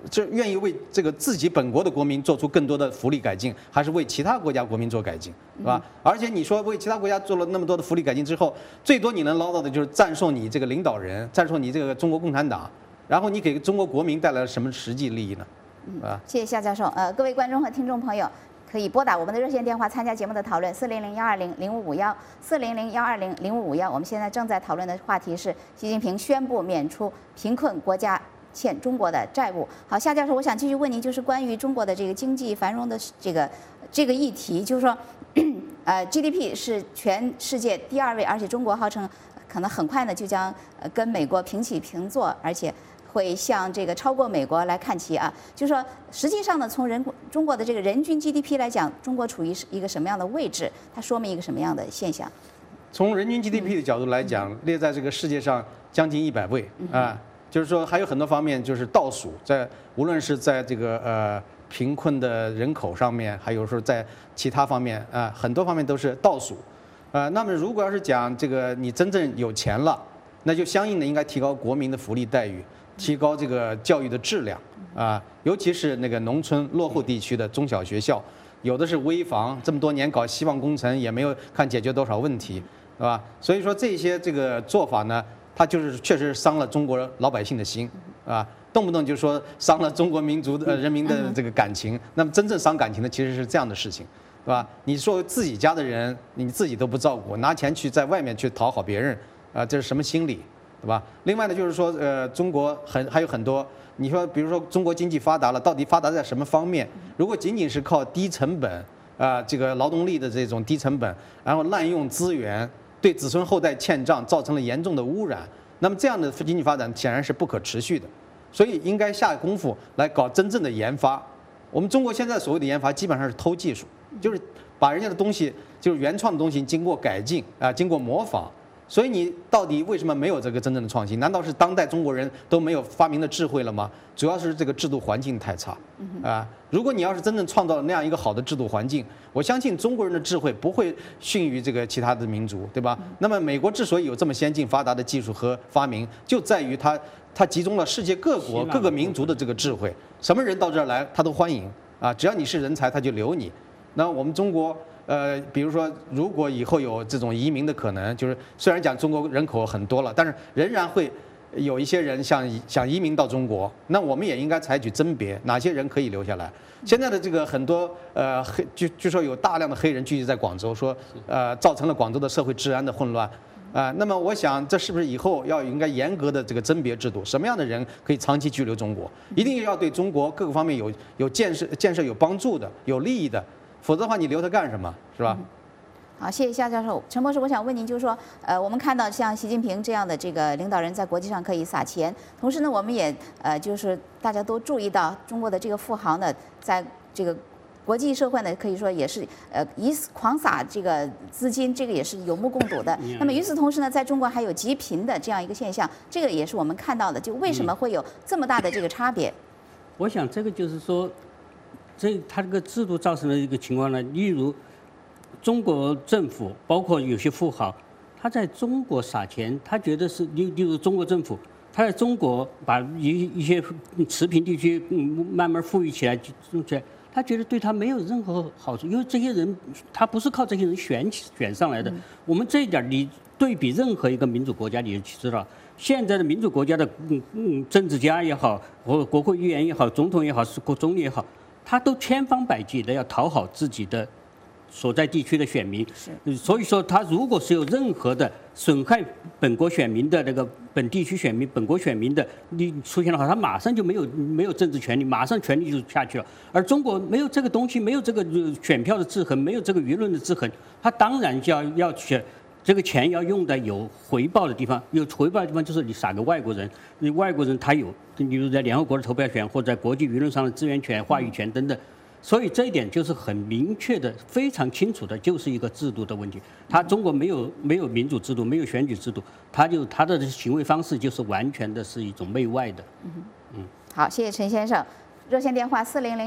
这愿意为这个自己本国的国民做出更多的福利改进，还是为其他国家国民做改进，是吧？而且你说为其他国家做了那么多的福利改进之后，最多你能捞到的就是赞颂你这个领导人，赞颂你这个中国共产党，然后你给中国国民带来了什么实际利益呢？啊， 谢谢夏教授。各位观众和听众朋友，可以拨打我们的热线电话参加节目的讨论，400-120-0551，400-120-0551。我们现在正在讨论的话题是习近平宣布免除贫困国家欠中国的债务。好，夏教授，我想继续问您，就是关于中国的这个经济繁荣的这个议题，就是说，GDP 是全世界第2位，而且中国号称可能很快呢就将跟美国平起平坐，而且会向这个超过美国来看齐啊。就是说，实际上呢，从中国的这个人均 GDP 来讲，中国处于一个什么样的位置？它说明一个什么样的现象？ 从人均 GDP 的角度来讲，列在这个世界上将近100位啊。就是说，还有很多方面就是倒数，无论是在这个贫困的人口上面，还有说在其他方面啊，很多方面都是倒数。那么如果要是讲这个你真正有钱了，那就相应的应该提高国民的福利待遇，提高这个教育的质量啊，尤其是那个农村落后地区的中小学校，有的是危房，这么多年搞希望工程也没有看解决多少问题，是吧？所以说这些这个做法呢，它就是确实伤了中国老百姓的心啊，动不动就说伤了中国民族的人民的这个感情。那么真正伤感情的其实是这样的事情，是吧？你说自己家的人你自己都不照顾，拿钱去在外面去讨好别人啊，这是什么心理，对吧？另外呢，就是说中国还有很多，你说比如说中国经济发达了，到底发达在什么方面？如果仅仅是靠低成本这个劳动力的这种低成本，然后滥用资源，对子孙后代欠账，造成了严重的污染，那么这样的经济发展显然是不可持续的，所以应该下功夫来搞真正的研发。我们中国现在所谓的研发基本上是偷技术，就是把人家的东西，就是原创的东西经过改进经过模仿。所以你到底为什么没有这个真正的创新？难道是当代中国人都没有发明的智慧了吗？主要是这个制度环境太差如果你要是真正创造了那样一个好的制度环境，我相信中国人的智慧不会逊于这个其他的民族，对吧？那么美国之所以有这么先进发达的技术和发明，就在于它集中了世界各国各个民族的这个智慧，什么人到这儿来他都欢迎只要你是人才他就留你。那我们中国比如说，如果以后有这种移民的可能，就是虽然讲中国人口很多了，但是仍然会有一些人想移民到中国，那我们也应该采取甄别，哪些人可以留下来。现在的这个很多据说有大量的黑人聚集在广州，说造成了广州的社会治安的混乱那么我想这是不是以后应该严格的这个甄别制度，什么样的人可以长期居留中国，一定要对中国各个方面有建设有帮助的，有利益的。否则的话，你留它干什么？是吧？ 好，谢谢夏教授。陈博士，我想问您，就是说，我们看到像习近平这样的这个领导人在国际上可以撒钱，同时呢，我们也就是大家都注意到中国的这个富豪呢，在这个国际社会呢，可以说也是狂撒这个资金，这个也是有目共睹的。那么与此同时呢，在中国还有极贫的这样一个现象，这个也是我们看到的。就为什么会有这么大的这个差别？ 我想这个就是说。它这个制度造成的一个情况呢，例如中国政府包括有些富豪，他在中国撒钱，他觉得是例如中国政府，他在中国把一些持贫地区慢慢富裕起来，他觉得对他没有任何好处，因为这些人他不是靠这些人选上来的。我们这一点你对比任何一个民主国家，你就知道。现在的民主国家的政治家也好，或国会议员也好，总统也好，是总理也好。他都千方百计的要讨好自己的所在地区的选民，所以说他如果是有任何的损害本国选民的那个本地区选民、本国选民的你出现的话，他马上就没有政治权利，马上权力就下去了。而中国没有这个东西，没有这个选票的制衡，没有这个舆论的制衡，他当然要选。这个钱要用在有回报的地方，有回报的地方就是你撒给外国人，你外国人他有，比如在联合国的投票权或者在国际舆论上的资源权、话语权等等，所以这一点就是很明确的、非常清楚的，就是一个制度的问题。中国没有民主制度，没有选举制度，他的行为方式就是完全的是一种媚外的。 好，谢谢陈先生。热线电话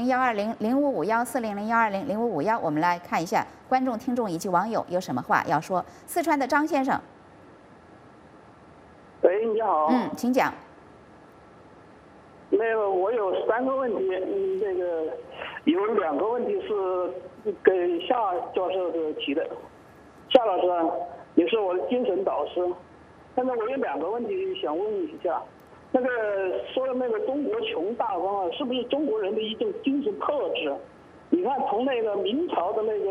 400-120-0551，400-120-0551，我们来看一下观众、听众以及网友有什么话要说。四川的张先生， 喂，你好。 请讲。 你那个我有3个问题，那个有2个问题是给夏教授提的。夏老师啊，你是我的精神导师，但是我有2个问题想问你一下。那个说的那个中国穷大方啊，是不是中国人的一种精神特质？你看，从那个明朝的那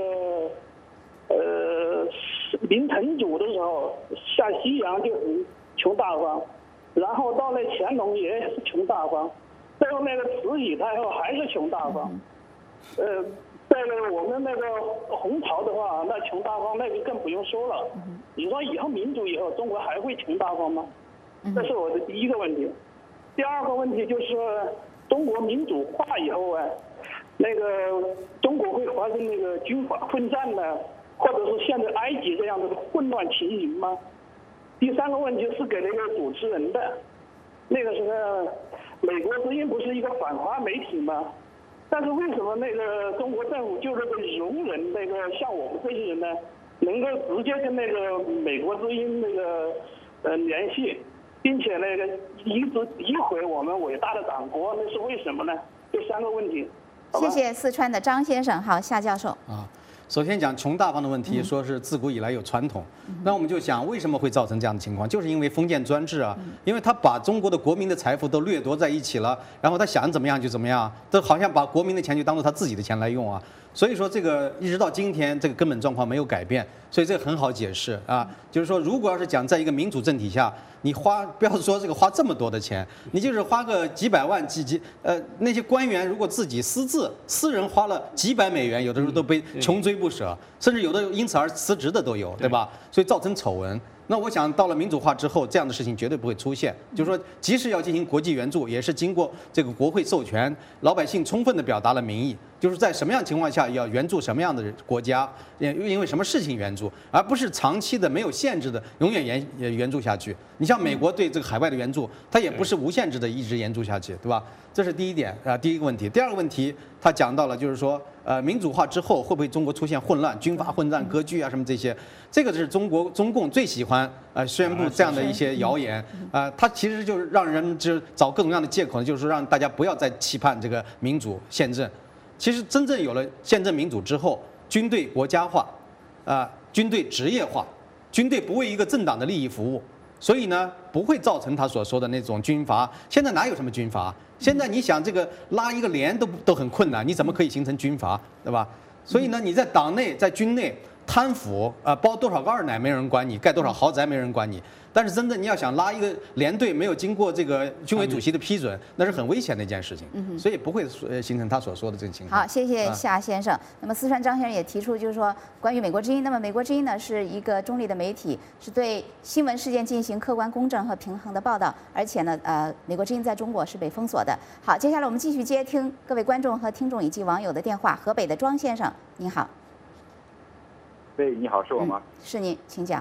个明成祖的时候，下西洋就很穷大方，然后到那乾隆也是穷大方，最后那个慈禧太后还是穷大方。在我们那个洪朝的话，那穷大方那就更不用说了。你说以后民主以后，中国还会穷大方吗？这是我的第一个问题。第2个问题就是中国民主化以后啊，那个中国会发生那个军阀混战呢，或者是像埃及这样的混乱情形吗？第3个问题是给那个主持人的，那个时候美国之音不是一个反华媒体吗？但是为什么那个中国政府就是容忍那个像我们这些人呢，能够直接跟那个美国之音那个联系，并且那个一直诋毁我们伟大的党国，那是为什么呢？这3个问题。 谢谢四川的张先生。好，夏教授。 首先讲穷大方的问题，说是自古以来有传统，那我们就想为什么会造成这样的情况？就是因为封建专制啊，因为他把中国的国民的财富都掠夺在一起了，然后他想怎么样就怎么样，都好像把国民的钱就当做他自己的钱来用啊。所以说这个一直到今天，这个根本状况没有改变，所以这个很好解释啊。就是说，如果要是讲在一个民主政体下，你不要说这个花这么多的钱，你就是花个几百万那些官员如果自己私人花了几百美元，有的时候都被穷追不舍，甚至有的因此而辞职的都有，对吧？所以造成丑闻。那我想到了民主化之后，这样的事情绝对不会出现。就是说，即使要进行国际援助，也是经过这个国会授权，老百姓充分地表达了民意，就是在什么样情况下要援助什么样的国家，因为什么事情援助，而不是长期的没有限制的永远援助下去。你像美国对这个海外的援助，它也不是无限制的一直援助下去，对吧？这是第一点啊，第一个问题。第2个问题，他讲到了就是说，民主化之后会不会中国出现混乱、军阀混战、割据啊什么这些？这个是中共最喜欢宣布这样的一些谣言它其实就是让人们就找各种各样的借口，就是让大家不要再期盼这个民主宪政。其实真正有了宪政民主之后，军队国家化，军队职业化，军队不为一个政党的利益服务，所以呢不会造成他所说的那种军阀。现在哪有什么军阀？现在你想这个拉一个连都很困难，你怎么可以形成军阀，对吧？所以呢，你在党内在军内贪腐包多少个二奶没人管你，盖多少豪宅没人管你。但是真正你要想拉一个连队，没有经过这个军委主席的批准，那是很危险的一件事情。所以不会形成他所说的这个情况。 好，谢谢夏先生。那么四川张先生也提出，就是说关于美国之音，那么美国之音呢是一个中立的媒体，是对新闻事件进行客观、公正和平衡的报道，而且呢，美国之音在中国是被封锁的。好，接下来我们继续接听各位观众和听众以及网友的电话。河北的庄先生，您好。 喂，你好，是我吗？ 是您，请讲。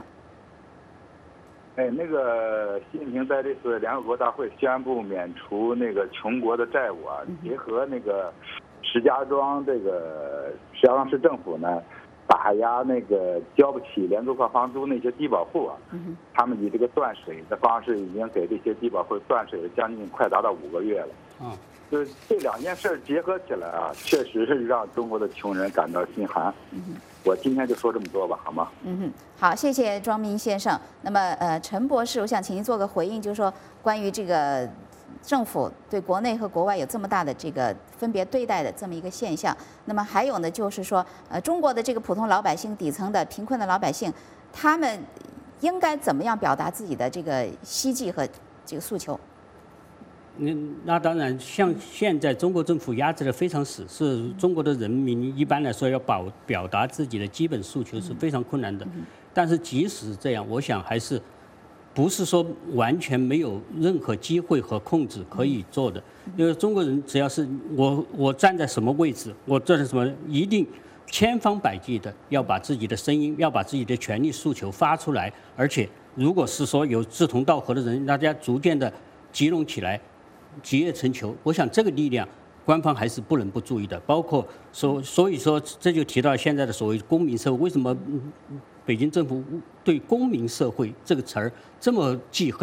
那个习近平在这次联合国大会宣布免除那个穷国的债务啊，结合那个石家庄市政府呢，打压那个交不起廉租客房租那些低保户啊，他们以这个断水的方式，已经给这些低保户断水了将近快达到5个月了。就是这2件事结合起来啊，确实是让中国的穷人感到心寒。我今天就说这么多吧，好吗？ 好，谢谢庄明先生。那么陈博士，我想请您做个回应，就是说关于这个政府对国内和国外有这么大的这个分别对待的这么一个现象。那么还有呢，就是说中国的这个普通老百姓、底层的贫困的老百姓，他们应该怎么样表达自己的这个希冀和这个诉求？ 那当然，像现在中国政府压制得非常死，是中国的人民一般来说要表达自己的基本诉求是非常困难的。但是即使这样，我想还是不是说完全没有任何机会和控制可以做的。因为中国人只要是我站在什么位置，我这是什么，一定千方百计的要把自己的声音，要把自己的权利诉求发出来。而且，如果是说有志同道合的人，大家逐渐的集拢起来，集腋成裘，我想这个力量，官方还是不能不注意的。包括所以说这就提到现在的所谓公民社会，为什么北京政府对公民社会这个词儿这么记恨？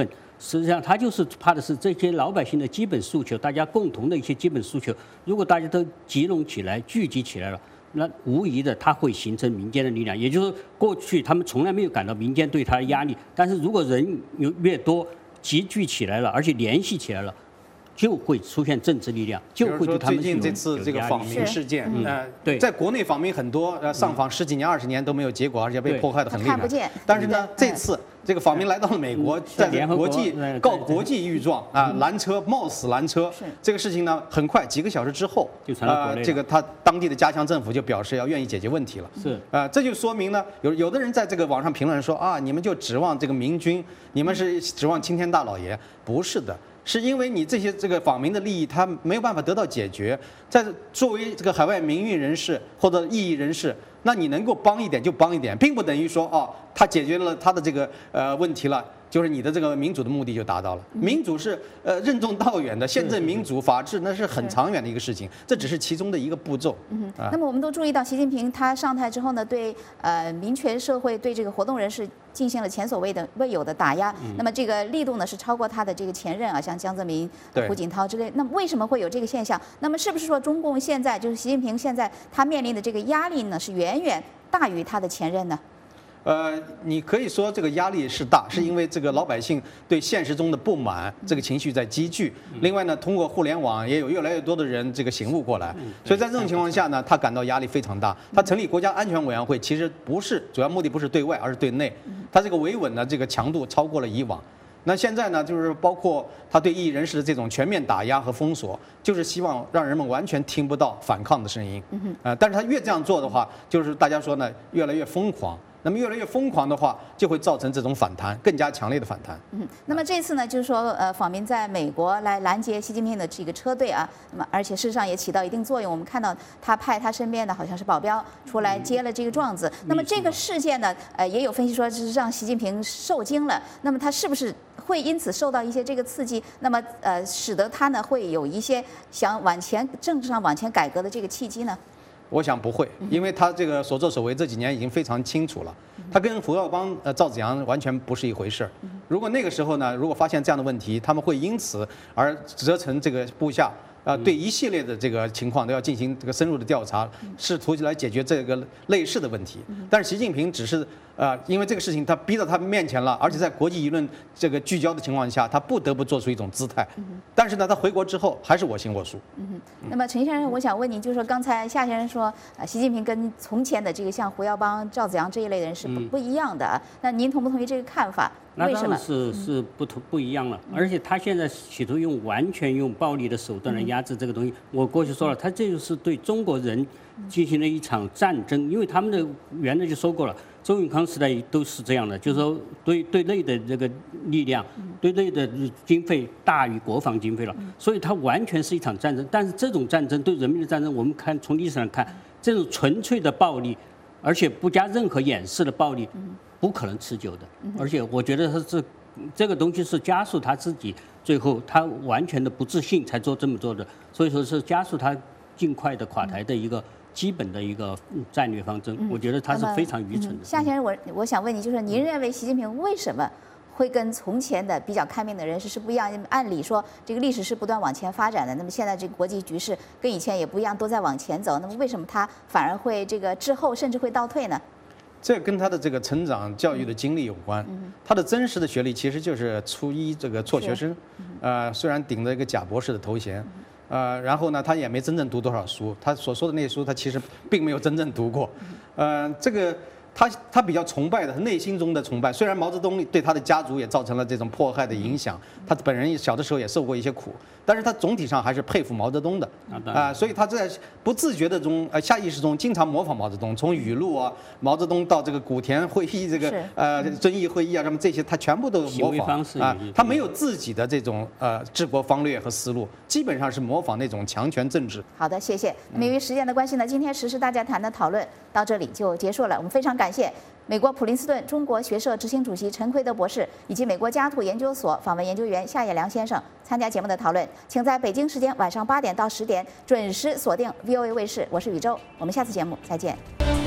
实际上他就是怕的是这些老百姓的基本诉求，大家共同的一些基本诉求，如果大家都集拢起来、聚集起来了，那无疑的它会形成民间的力量。也就是说，过去他们从来没有感到民间对他的压力，但是如果人越多，集聚起来了，而且联系起来了，就会出现政治力量，就会对他们最近这次这个访民事件， 对， 在国内访民很多，上访10几年、20年都没有结果，而且被迫害得很厉害。 看不见。 但是呢，这次这个访民来到了美国，在国际告国际御状啊，拦车，冒死拦车，这个事情呢，很快几个小时之后，这个他当地的家乡政府就表示要愿意解决问题了。 是这就说明呢，有的人在这个网上评论说啊，你们就指望这个明君，你们是指望青天大老爷，不是的。是因为你这个访民的利益，他没有办法得到解决。作为这个海外民运人士或者异议人士，那你能够帮一点就帮一点，并不等于说他解决了他的这个问题了，就是你的这个民主的目的就达到了。民主是任重道远的，宪政民主、法治那是很长远的一个事情，这只是其中的一个步骤。 那么我们都注意到，习近平他上台之后呢，对民权社会、对这个活动人士进行了前所未有的打压。那么这个力度呢是超过他的这个前任啊，像江泽民、胡锦涛之类。那么为什么会有这个现象？那么是不是说中共现在就是习近平现在他面临的这个压力呢，是远远大于他的前任呢？ 你可以说这个压力是大，是因为这个老百姓对现实中的不满，这个情绪在积聚。另外呢，通过互联网也有越来越多的人这个醒悟过来，所以在这种情况下呢，他感到压力非常大。他成立国家安全委员会，其实主要目的不是对外，而是对内。他这个维稳呢，这个强度超过了以往。那现在呢，就是包括他对异议人士的这种全面打压和封锁，就是希望让人们完全听不到反抗的声音。但是他越这样做的话，就是大家说呢，越来越疯狂。那么越来越疯狂的话，就会造成这种反弹，更加强烈的反弹。 那么这次呢，就是说，访民在美国来拦截习近平的这个车队啊，那么而且事实上也起到一定作用。我们看到他派他身边的好像是保镖出来接了这个状子。那么这个事件呢，也有分析说是让习近平受惊了。那么他是不是会因此受到一些这个刺激？那么使得他呢会有一些想政治上往前改革的这个契机呢？ 我想不会，因为他这个所作所为这几年已经非常清楚了。他跟胡耀邦、赵紫阳完全不是一回事。如果那个时候呢，如果发现这样的问题，他们会因此而责成这个部下对一系列的这个情况都要进行这个深入的调查，试图来解决这个类似的问题。但是习近平只是因为这个事情他逼到他面前了，而且在国际舆论这个聚焦的情况下，他不得不做出一种姿态。但是呢，他回国之后还是我行我素。 那么陈先生，我想问您，就是说刚才夏先生说，习近平跟从前的这个像胡耀邦、赵紫阳这一类的人是不一样的。那您同不同意这个看法？ 那当然是不一样了，而且他现在企图完全用暴力的手段来压制这个东西。我过去说了，他这就是对中国人进行了一场战争，因为他们的原来就说过了，周永康时代都是这样的，就是说对内的这个力量，对内的经费大于国防经费了，所以它完全是一场战争。但是这种战争对人民的战争，我们看从历史上看，这种纯粹的暴力，而且不加任何掩饰的暴力，不可能持久的。而且我觉得这个东西是加速他自己最后他完全的不自信才这么做的，所以说是加速他尽快的垮台的一个基本的一个战略方针。我觉得他是非常愚蠢的。 夏先生，我想问你，就是您认为习近平为什么会跟从前的比较开明的人士是不一样？按理说，这个历史是不断往前发展的，那么现在这个国际局势跟以前也不一样，都在往前走。那么为什么他反而会这个滞后，甚至会倒退呢？ 这跟他的这个成长教育的经历有关。他的真实的学历其实就是初一这个辍学生，虽然顶着一个假博士的头衔，然后呢，他也没真正读多少书，他所说的那些书，他其实并没有真正读过。这个他比较崇拜的，内心中的崇拜。虽然毛泽东对他的家族也造成了这种迫害的影响，他本人小的时候也受过一些苦，但是他总体上还是佩服毛泽东的所以他在不自觉的中下意识中经常模仿毛泽东，从语录啊，毛泽东到这个古田会议这个遵义会议啊什么这些，他全部都模仿他没有自己的这种治国方略和思路，基本上是模仿那种强权政治。 好的，谢谢。那么由于时间的关系呢，今天时事大家谈的讨论到这里就结束了。我们非常感谢美国普林斯顿中国学社执行主席陈奎德博士以及美国家图研究所访问研究员夏业良先生参加节目的讨论。请在北京时间晚上8点到10点准时锁定 VOA 卫视，我是宇宙，我们下次节目再见。